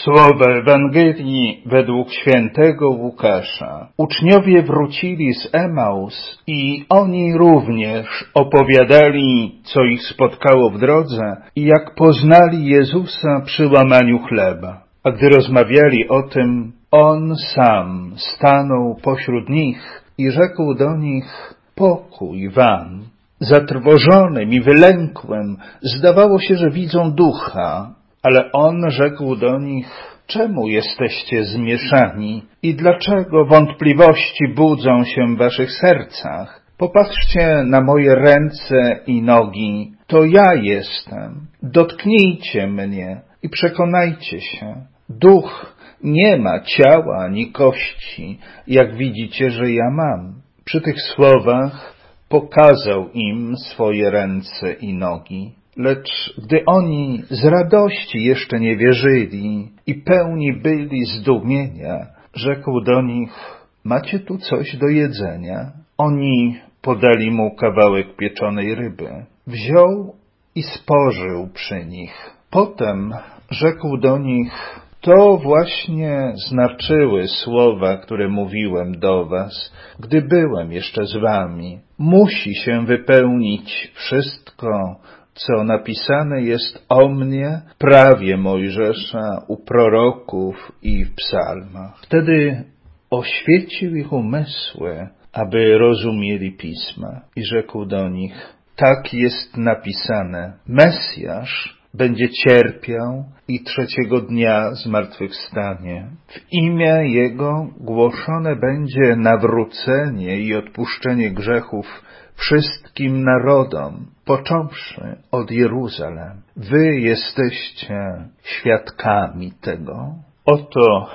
Słowa Ewangelii według świętego Łukasza. Uczniowie wrócili z Emaus i oni również opowiadali, co ich spotkało w drodze i jak poznali Jezusa przy łamaniu chleba. A gdy rozmawiali o tym, On sam stanął pośród nich i rzekł do nich: pokój wam. Zatrwożonym i wylękłym zdawało się, że widzą ducha, ale On rzekł do nich: czemu jesteście zmieszani i dlaczego wątpliwości budzą się w waszych sercach? Popatrzcie na moje ręce i nogi, to ja jestem. Dotknijcie mnie i przekonajcie się. Duch nie ma ciała ani kości, jak widzicie, że ja mam. Przy tych słowach pokazał im swoje ręce i nogi. Lecz gdy oni z radości jeszcze nie wierzyli i pełni byli zdumienia, rzekł do nich: macie tu coś do jedzenia? Oni podali mu kawałek pieczonej ryby. Wziął i spożył przy nich. Potem rzekł do nich: to właśnie znaczyły słowa, które mówiłem do was, gdy byłem jeszcze z wami. Musi się wypełnić wszystko, co napisane jest o mnie w prawie Mojżesza, u proroków i w psalmach. Wtedy oświecił ich umysły, aby rozumieli pisma, i rzekł do nich: tak jest napisane, Mesjasz będzie cierpiał i trzeciego dnia zmartwychwstanie. W imię Jego głoszone będzie nawrócenie i odpuszczenie grzechów wszystkim narodom, począwszy od Jeruzalem. Wy jesteście świadkami tego. Oto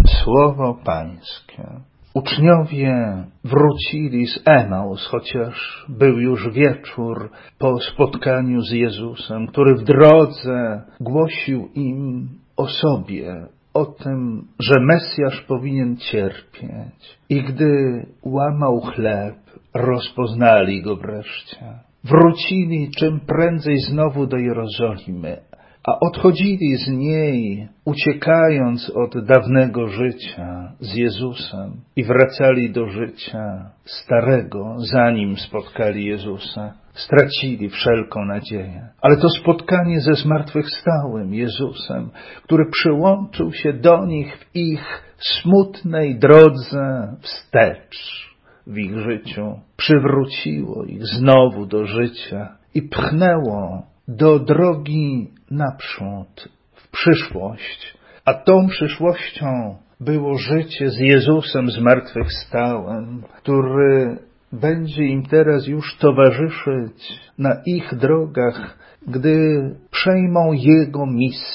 słowo Pańskie. Uczniowie wrócili z Emaus, chociaż był już wieczór po spotkaniu z Jezusem, który w drodze głosił im o sobie, o tym, że Mesjasz powinien cierpieć. I gdy łamał chleb, rozpoznali Go wreszcie. Wrócili czym prędzej znowu do Jerozolimy, a odchodzili z niej, uciekając od dawnego życia z Jezusem i wracali do życia starego, zanim spotkali Jezusa. Stracili wszelką nadzieję. Ale to spotkanie ze zmartwychwstałym Jezusem, który przyłączył się do nich w ich smutnej drodze wstecz w ich życiu, przywróciło ich znowu do życia i pchnęło do drogi naprzód, w przyszłość. A tą przyszłością było życie z Jezusem zmartwychwstałym, który będzie im teraz już towarzyszyć na ich drogach, gdy przejmą Jego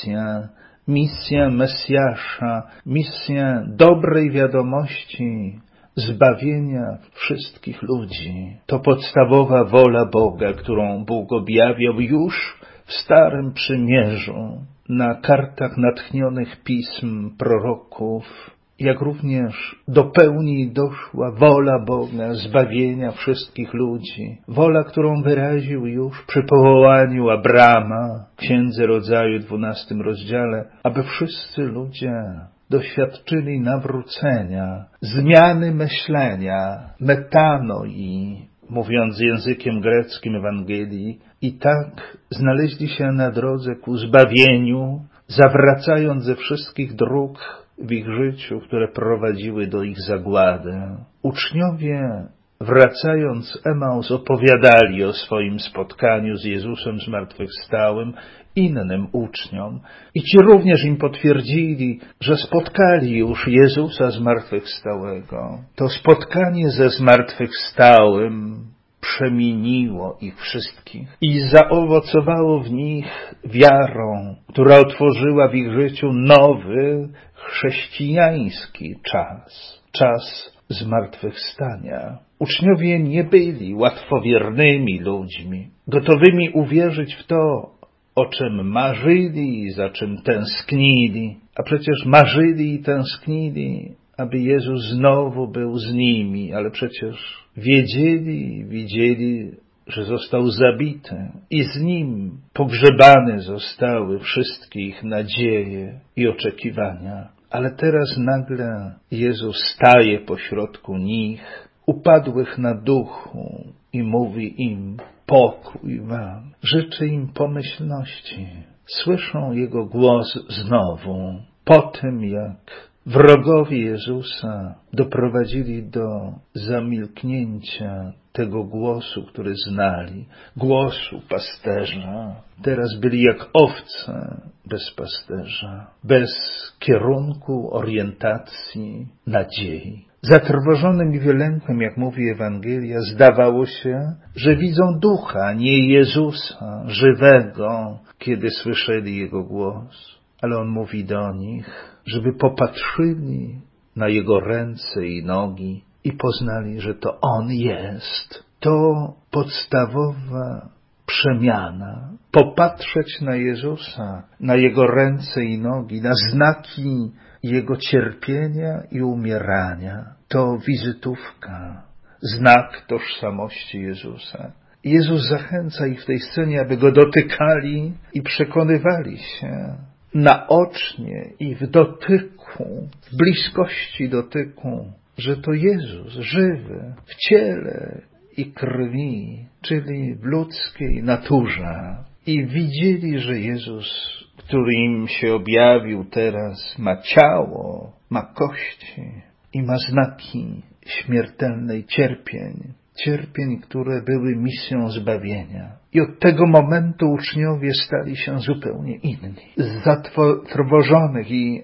misję Mesjasza, misję dobrej wiadomości, zbawienia wszystkich ludzi. To podstawowa wola Boga, którą Bóg objawiał już w Starym Przymierzu, na kartach natchnionych pism proroków, jak również do pełni doszła wola Boga zbawienia wszystkich ludzi. Wola, którą wyraził już przy powołaniu Abrama w Księdze Rodzaju 12 rozdziale, aby wszyscy ludzie doświadczyli nawrócenia, zmiany myślenia, metanoi, mówiąc językiem greckim Ewangelii, i tak znaleźli się na drodze ku zbawieniu, zawracając ze wszystkich dróg w ich życiu, które prowadziły do ich zagłady. Uczniowie, wracając z Emaus, opowiadali o swoim spotkaniu z Jezusem zmartwychwstałym innym uczniom i ci również im potwierdzili, że spotkali już Jezusa zmartwychwstałego. To spotkanie ze zmartwychwstałym przemieniło ich wszystkich i zaowocowało w nich wiarą, która otworzyła w ich życiu nowy, chrześcijański czas zmartwychwstania. Uczniowie nie byli łatwowiernymi ludźmi, gotowymi uwierzyć w to, o czym marzyli i za czym tęsknili, a przecież marzyli i tęsknili, aby Jezus znowu był z nimi, ale przecież widzieli, że został zabity i z nim pogrzebane zostały wszystkie ich nadzieje i oczekiwania. Ale teraz nagle Jezus staje pośrodku nich, upadłych na duchu i mówi im: pokój wam. Życzy im pomyślności. Słyszą Jego głos znowu, po tym jak wrogowie Jezusa doprowadzili do zamilknięcia tego głosu, który znali, głosu pasterza. Teraz byli jak owce bez pasterza, bez kierunku, orientacji, nadziei. Zatrwożonym i wylękłym, jak mówi Ewangelia, zdawało się, że widzą ducha, nie Jezusa, żywego, kiedy słyszeli Jego głos. Ale On mówi do nich, żeby popatrzyli na Jego ręce i nogi i poznali, że to On jest. To podstawowa przemiana. Popatrzeć na Jezusa, na Jego ręce i nogi, na znaki Jego cierpienia i umierania. To wizytówka, znak tożsamości Jezusa. Jezus zachęca ich w tej scenie, aby Go dotykali i przekonywali się naocznie i w dotyku, w bliskości dotyku, że to Jezus żywy w ciele i krwi, czyli w ludzkiej naturze. I widzieli, że Jezus, który im się objawił teraz, ma ciało, ma kości i ma znaki śmiertelnej cierpień, które były misją zbawienia. I od tego momentu uczniowie stali się zupełnie inni. Z zatrwożonych i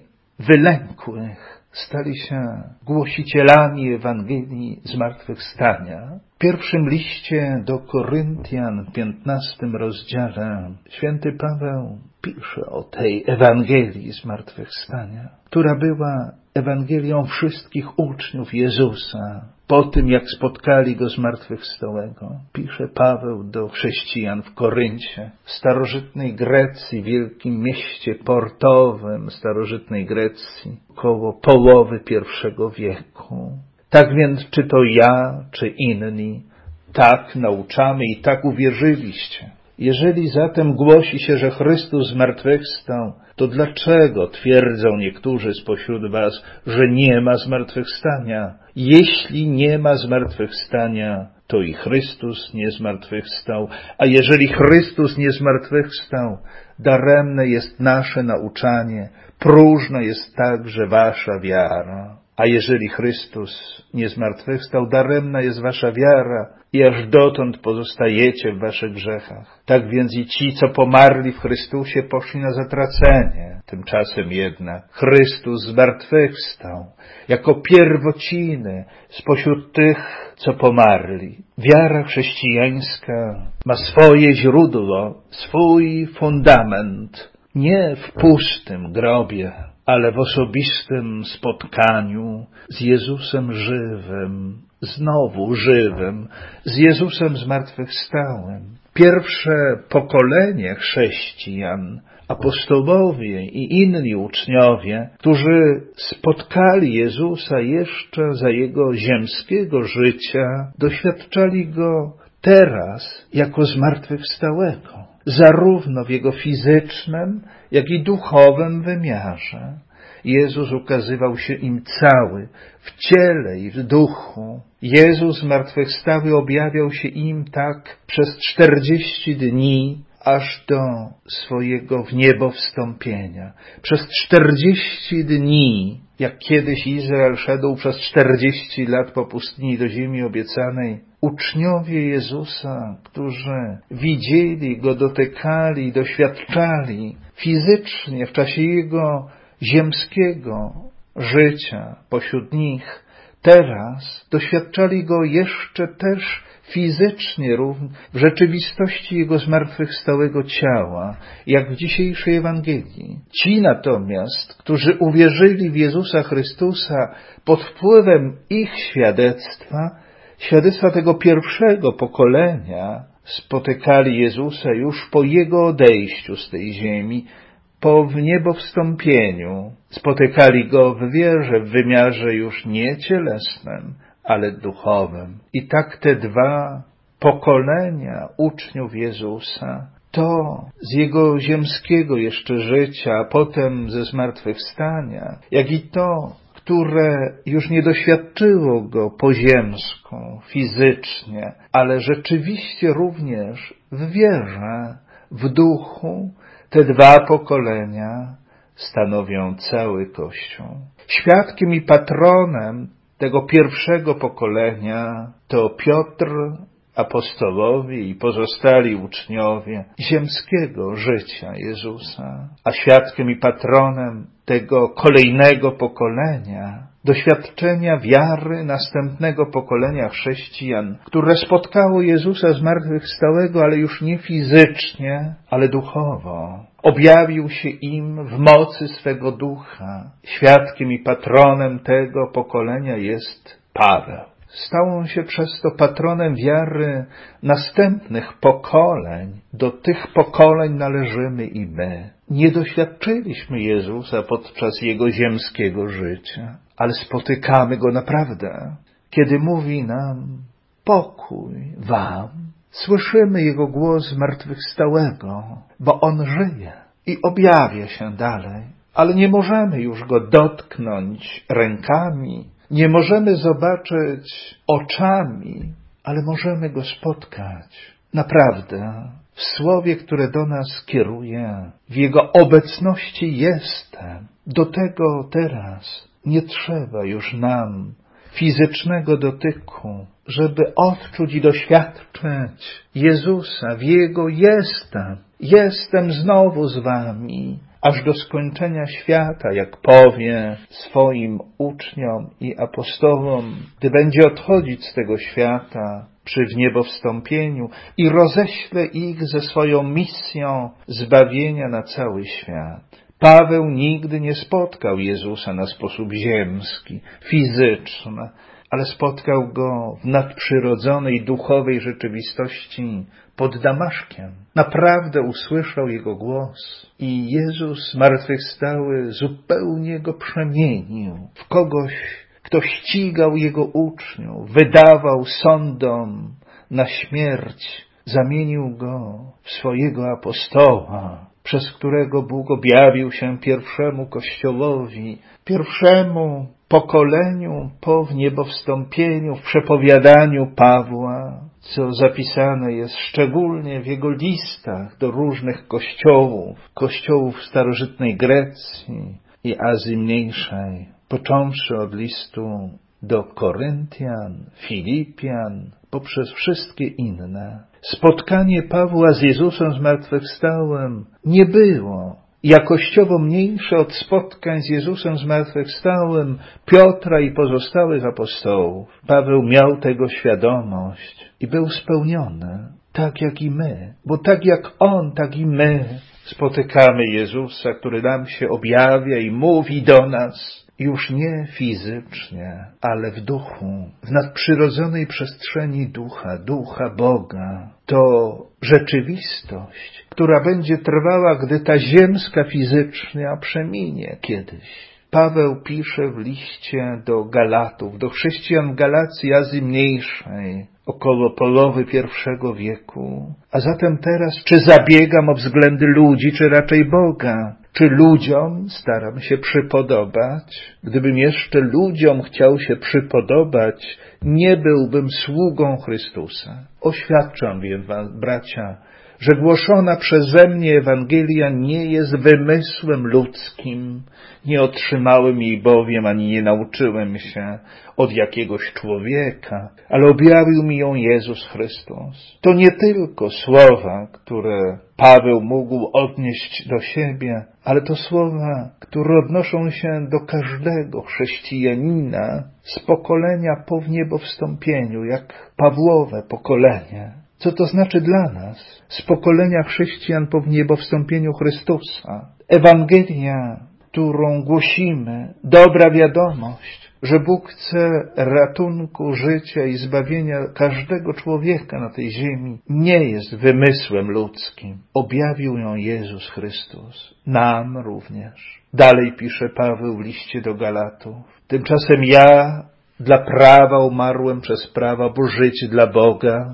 wylękłych stali się głosicielami Ewangelii zmartwychwstania. W pierwszym liście do Koryntian, w 15 rozdziale, święty Paweł pisze o tej Ewangelii zmartwychwstania, która była Ewangelią wszystkich uczniów Jezusa. Po tym, jak spotkali Go zmartwychwstałego, pisze Paweł do chrześcijan w Koryncie, w starożytnej Grecji, wielkim mieście portowym starożytnej Grecji, około połowy I wieku. Tak więc, czy to ja, czy inni, tak nauczamy i tak uwierzyliście. Jeżeli zatem głosi się, że Chrystus zmartwychwstał, to dlaczego twierdzą niektórzy spośród was, że nie ma zmartwychwstania? Jeśli nie ma zmartwychwstania, to i Chrystus nie zmartwychwstał. A jeżeli Chrystus nie zmartwychwstał, daremne jest nasze nauczanie, próżna jest także wasza wiara. A jeżeli Chrystus nie zmartwychwstał, daremna jest wasza wiara i aż dotąd pozostajecie w waszych grzechach. Tak więc i ci, co pomarli w Chrystusie, poszli na zatracenie. Tymczasem jednak Chrystus zmartwychwstał jako pierwociny spośród tych, co pomarli. Wiara chrześcijańska ma swoje źródło, swój fundament, nie w pustym grobie, ale w osobistym spotkaniu z Jezusem żywym, znowu żywym, z Jezusem zmartwychwstałym. Pierwsze pokolenie chrześcijan, apostołowie i inni uczniowie, którzy spotkali Jezusa jeszcze za Jego ziemskiego życia, doświadczali Go teraz jako zmartwychwstałego. Zarówno w Jego fizycznym, jak i duchowym wymiarze. Jezus ukazywał się im cały, w ciele i w duchu. Jezus zmartwychwstały objawiał się im tak przez 40 dni, aż do swojego w niebo wstąpienia. Przez 40 dni, jak kiedyś Izrael szedł przez 40 lat po pustyni do ziemi obiecanej, uczniowie Jezusa, którzy widzieli Go, dotykali, doświadczali fizycznie w czasie Jego ziemskiego życia pośród nich, teraz doświadczali Go jeszcze też fizycznie w rzeczywistości Jego zmartwychwstałego ciała, jak w dzisiejszej Ewangelii. Ci natomiast, którzy uwierzyli w Jezusa Chrystusa pod wpływem ich świadectwa tego pierwszego pokolenia, spotykali Jezusa już po Jego odejściu z tej ziemi, po wniebowstąpieniu. Spotykali Go w wierze, w wymiarze już nie cielesnym, ale duchowym. I tak te dwa pokolenia uczniów Jezusa, to z Jego ziemskiego jeszcze życia, a potem ze zmartwychwstania, jak i to, które już nie doświadczyło Go po ziemsku, fizycznie, ale rzeczywiście również w wierze, w duchu, te dwa pokolenia stanowią cały Kościół. Świadkiem i patronem tego pierwszego pokolenia to Piotr, apostołowie i pozostali uczniowie ziemskiego życia Jezusa, a świadkiem i patronem tego kolejnego pokolenia, doświadczenia wiary następnego pokolenia chrześcijan, które spotkało Jezusa zmartwychwstałego, ale już nie fizycznie, ale duchowo. Objawił się im w mocy swego ducha. Świadkiem i patronem tego pokolenia jest Paweł. Stał on się przez to patronem wiary następnych pokoleń. Do tych pokoleń należymy i my. Nie doświadczyliśmy Jezusa podczas Jego ziemskiego życia, ale spotykamy Go naprawdę, kiedy mówi nam: pokój wam. Słyszymy Jego głos zmartwychwstałego, bo On żyje i objawia się dalej, ale nie możemy już Go dotknąć rękami, nie możemy zobaczyć oczami, ale możemy Go spotkać. Naprawdę, w słowie, które do nas kieruje, w Jego obecności jestem. Do tego teraz nie trzeba już nam fizycznego dotyku, żeby odczuć i doświadczyć Jezusa w Jego jestem. Jestem znowu z wami, aż do skończenia świata, jak powie swoim uczniom i apostołom, gdy będzie odchodzić z tego świata przy wniebowstąpieniu i roześle ich ze swoją misją zbawienia na cały świat. Paweł nigdy nie spotkał Jezusa na sposób ziemski, fizyczny, ale spotkał Go w nadprzyrodzonej, duchowej rzeczywistości pod Damaszkiem. Naprawdę usłyszał Jego głos i Jezus zmartwychwstały zupełnie Go przemienił w kogoś, kto ścigał Jego uczniów, wydawał sądom na śmierć, zamienił Go w swojego apostoła, przez którego Bóg objawił się pierwszemu Kościołowi, pierwszemu pokoleniu po wniebowstąpieniu, w przepowiadaniu Pawła, co zapisane jest szczególnie w jego listach do różnych kościołów starożytnej Grecji i Azji Mniejszej, począwszy od listu do Koryntian, Filipian, poprzez wszystkie inne. Spotkanie Pawła z Jezusem zmartwychwstałym nie było jakościowo mniejsze od spotkań z Jezusem zmartwychwstałym Piotra i pozostałych apostołów. Paweł miał tego świadomość i był spełniony, tak jak i my, bo tak jak on, tak i my spotykamy Jezusa, który nam się objawia i mówi do nas, już nie fizycznie, ale w duchu, w nadprzyrodzonej przestrzeni ducha Boga. To rzeczywistość, która będzie trwała, gdy ta ziemska fizyczna przeminie kiedyś. Paweł pisze w liście do Galatów, do chrześcijan Galacji Azji Mniejszej, około połowy I wieku. A zatem teraz, czy zabiegam o względy ludzi, czy raczej Boga? Czy ludziom staram się przypodobać? Gdybym jeszcze ludziom chciał się przypodobać, nie byłbym sługą Chrystusa. Oświadczam więc wam, bracia, że głoszona przeze mnie Ewangelia nie jest wymysłem ludzkim. Nie otrzymałem jej bowiem, ani nie nauczyłem się od jakiegoś człowieka, ale objawił mi ją Jezus Chrystus. To nie tylko słowa, które Paweł mógł odnieść do siebie, ale to słowa, które odnoszą się do każdego chrześcijanina z pokolenia po wniebowstąpieniu, jak Pawłowe pokolenie. Co to znaczy dla nas? Z pokolenia chrześcijan po wniebowstąpieniu Chrystusa. Ewangelia, którą głosimy, dobra wiadomość, że Bóg chce ratunku, życia i zbawienia każdego człowieka na tej ziemi, nie jest wymysłem ludzkim. Objawił ją Jezus Chrystus. Nam również. Dalej pisze Paweł w liście do Galatów. Tymczasem ja dla prawa umarłem przez prawa, bo żyć dla Boga,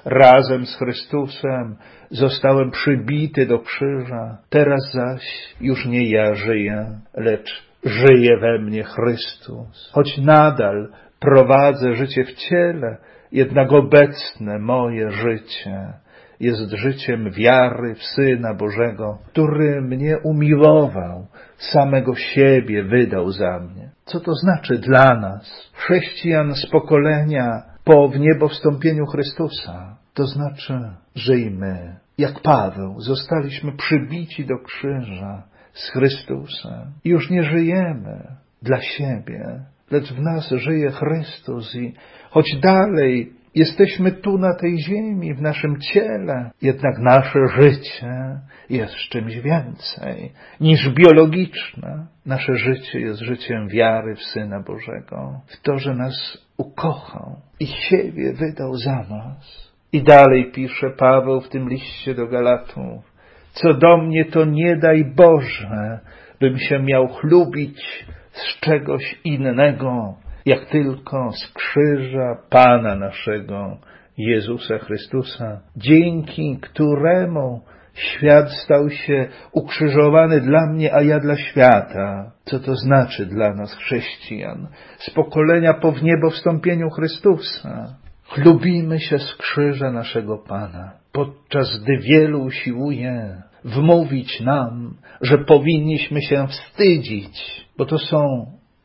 razem z Chrystusem zostałem przybity do krzyża. Teraz zaś już nie ja żyję, lecz żyje we mnie Chrystus. Choć nadal prowadzę życie w ciele, jednak obecne moje życie jest życiem wiary w Syna Bożego, który mnie umiłował, samego siebie wydał za mnie. Co to znaczy dla nas, chrześcijan z pokolenia po wniebowstąpieniu Chrystusa? To znaczy, że i my, jak Paweł, zostaliśmy przybici do krzyża z Chrystusem. I już nie żyjemy dla siebie, lecz w nas żyje Chrystus i choć dalej jesteśmy tu na tej ziemi, w naszym ciele, jednak nasze życie jest czymś więcej niż biologiczne. Nasze życie jest życiem wiary w Syna Bożego, w to, że nas ukochał i siebie wydał za nas. I dalej pisze Paweł w tym liście do Galatów: co do mnie, to nie daj Boże, bym się miał chlubić z czegoś innego, jak tylko z krzyża Pana naszego, Jezusa Chrystusa, dzięki któremu świat stał się ukrzyżowany dla mnie, a ja dla świata. Co to znaczy dla nas, chrześcijan, z pokolenia po wniebowstąpieniu Chrystusa? Chlubimy się z krzyża naszego Pana, podczas gdy wielu usiłuje wmówić nam, że powinniśmy się wstydzić, bo to są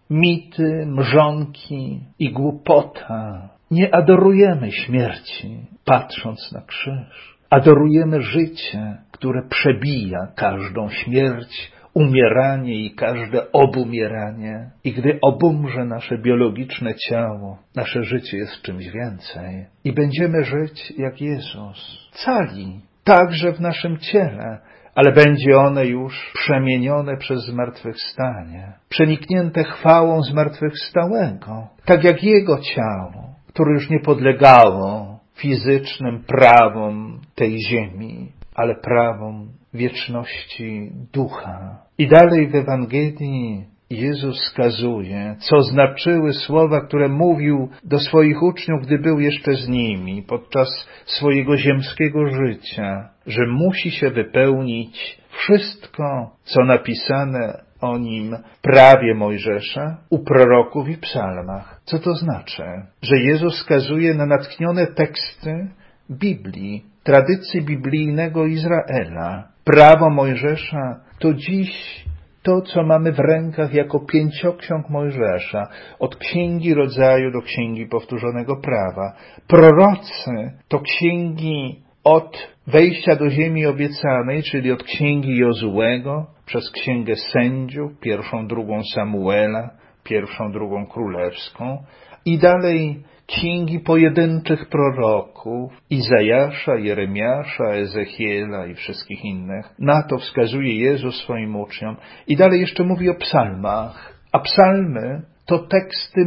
mity, mrzonki i głupota. Nie adorujemy śmierci, patrząc na krzyż. Adorujemy życie, które przebija każdą śmierć, umieranie i każde obumieranie. I gdy obumrze nasze biologiczne ciało, nasze życie jest czymś więcej. I będziemy żyć jak Jezus, cali, także w naszym ciele, ale będzie one już przemienione przez zmartwychwstanie, przeniknięte chwałą zmartwychwstałego, tak jak Jego ciało, które już nie podlegało fizycznym prawom tej ziemi, ale prawom wieczności ducha. I dalej w Ewangelii Jezus wskazuje, co znaczyły słowa, które mówił do swoich uczniów, gdy był jeszcze z nimi, podczas swojego ziemskiego życia, że musi się wypełnić wszystko, co napisane o nim w prawie Mojżesza, u proroków i psalmach. Co to znaczy? Że Jezus wskazuje na natchnione teksty Biblii, tradycji biblijnego Izraela. Prawo Mojżesza to dziś to, co mamy w rękach jako 5 ksiąg Mojżesza, od Księgi Rodzaju do Księgi Powtórzonego Prawa. Prorocy to księgi od wejścia do ziemi obiecanej, czyli od Księgi Jozułego, przez Księgę Sędziów, 1., 2. Samuela, 1., 2. Królewską i dalej księgi pojedynczych proroków, Izajasza, Jeremiasza, Ezechiela i wszystkich innych. Na to wskazuje Jezus swoim uczniom. I dalej jeszcze mówi o psalmach. A psalmy to teksty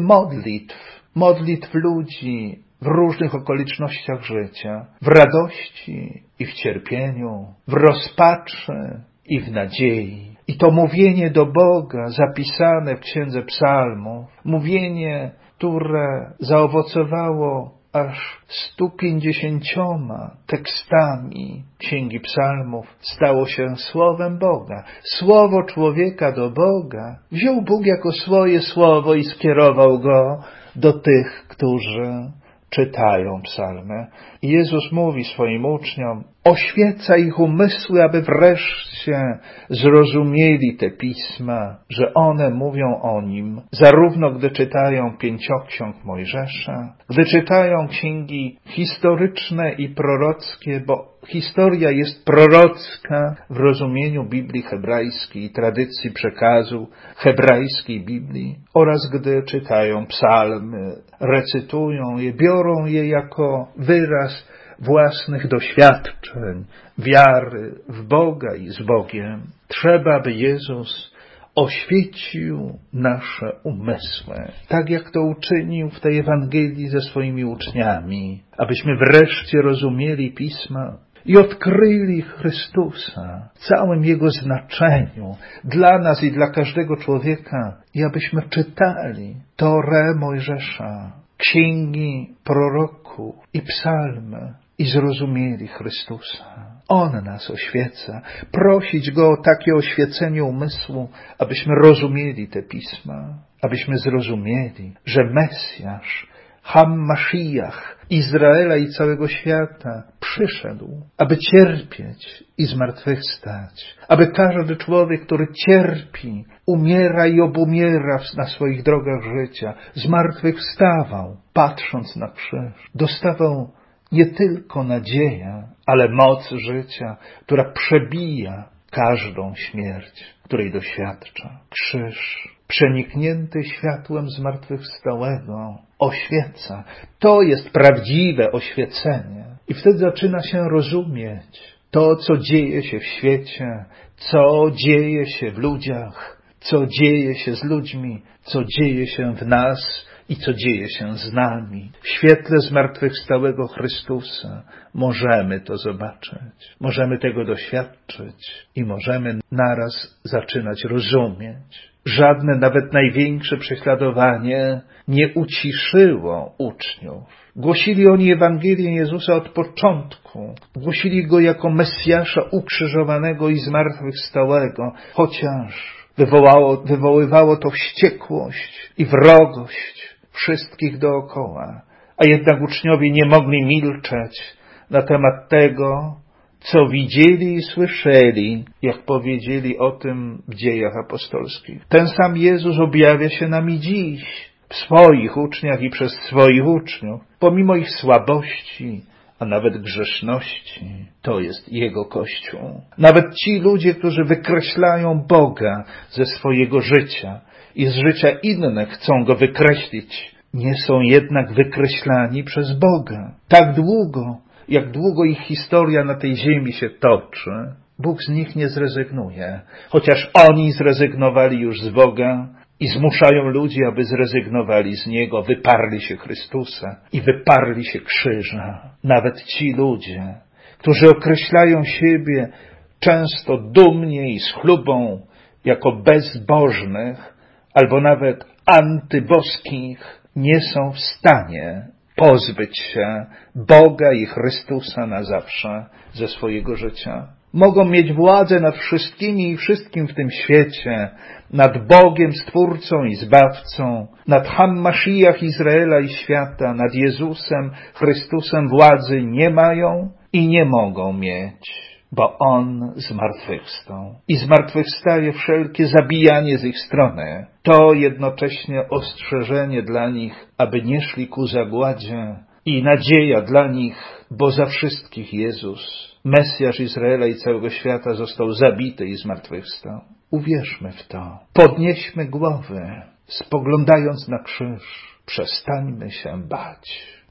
modlitw ludzi w różnych okolicznościach życia, w radości i w cierpieniu, w rozpaczy i w nadziei. I to mówienie do Boga zapisane w Księdze Psalmów, mówienie, które zaowocowało aż 150 tekstami Księgi Psalmów, stało się Słowem Boga. Słowo człowieka do Boga wziął Bóg jako swoje słowo i skierował go do tych, którzy czytają psalmy. I Jezus mówi swoim uczniom, oświeca ich umysły, aby wreszcie zrozumieli te pisma, że one mówią o Nim, zarówno gdy czytają 5 ksiąg Mojżesza, gdy czytają księgi historyczne i prorockie, bo historia jest prorocka w rozumieniu Biblii hebrajskiej i tradycji przekazu hebrajskiej Biblii, oraz gdy czytają psalmy, recytują je, biorą je jako wyraz własnych doświadczeń, wiary w Boga i z Bogiem. Trzeba, by Jezus oświecił nasze umysły, tak jak to uczynił w tej Ewangelii ze swoimi uczniami, abyśmy wreszcie rozumieli Pisma i odkryli Chrystusa w całym Jego znaczeniu dla nas i dla każdego człowieka i abyśmy czytali Torę Mojżesza, księgi proroków i psalmy i zrozumieli Chrystusa. On nas oświeca. Prosić Go o takie oświecenie umysłu, abyśmy rozumieli te pisma, abyśmy zrozumieli, że Mesjasz, Mashiach, Izraela i całego świata przyszedł, aby cierpieć i zmartwychwstać, aby każdy człowiek, który cierpi, umiera i obumiera na swoich drogach życia, zmartwychwstawał, patrząc na krzyż, dostawał nie tylko nadzieję, ale moc życia, która przebija każdą śmierć, której doświadcza. Krzyż, przeniknięty światłem zmartwychwstałego, oświeca. To jest prawdziwe oświecenie. I wtedy zaczyna się rozumieć to, co dzieje się w świecie, co dzieje się w ludziach, co dzieje się z ludźmi, co dzieje się w nas i co dzieje się z nami. W świetle zmartwychwstałego Chrystusa możemy to zobaczyć, możemy tego doświadczyć i możemy naraz zaczynać rozumieć. Żadne, nawet największe prześladowanie nie uciszyło uczniów. Głosili oni Ewangelię Jezusa od początku. Głosili Go jako Mesjasza ukrzyżowanego i zmartwychwstałego, chociaż wywoływało to wściekłość i wrogość wszystkich dookoła. A jednak uczniowie nie mogli milczeć na temat tego, co widzieli i słyszeli, jak powiedzieli o tym w Dziejach Apostolskich. Ten sam Jezus objawia się nam i dziś w swoich uczniach i przez swoich uczniów, pomimo ich słabości, a nawet grzeszności. To jest Jego Kościół. Nawet ci ludzie, którzy wykreślają Boga ze swojego życia i z życia innych chcą Go wykreślić, nie są jednak wykreślani przez Boga. Tak długo, jak długo ich historia na tej ziemi się toczy, Bóg z nich nie zrezygnuje. Chociaż oni zrezygnowali już z Boga i zmuszają ludzi, aby zrezygnowali z Niego, wyparli się Chrystusa i wyparli się krzyża. Nawet ci ludzie, którzy określają siebie często dumnie i z chlubą jako bezbożnych albo nawet antyboskich, nie są w stanie pozbyć się Boga i Chrystusa na zawsze ze swojego życia. Mogą mieć władzę nad wszystkimi i wszystkim w tym świecie, nad Bogiem, Stwórcą i Zbawcą, nad Mashiach Izraela i świata, nad Jezusem, Chrystusem władzy nie mają i nie mogą mieć, bo On zmartwychwstał. I zmartwychwstaje wszelkie zabijanie z ich strony. To jednocześnie ostrzeżenie dla nich, aby nie szli ku zagładzie i nadzieja dla nich, bo za wszystkich Jezus, Mesjasz Izraela i całego świata, został zabity i zmartwychwstał. Uwierzmy w to. Podnieśmy głowy, spoglądając na krzyż. Przestańmy się bać.